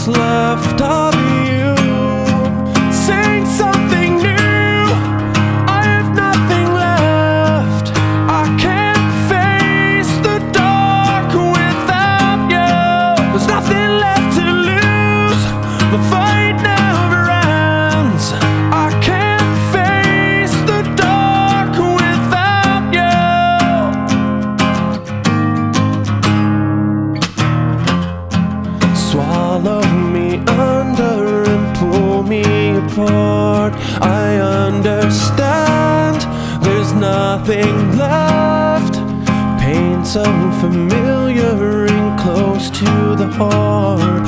what's left of you. Saying something new, I have nothing left. I can't face the dark without you. There's nothing left to lose, the fight never ends. I can't face the dark without you. Swallow me under and pull me apart. I understand there's nothing left. Pain so familiar and close to the heart.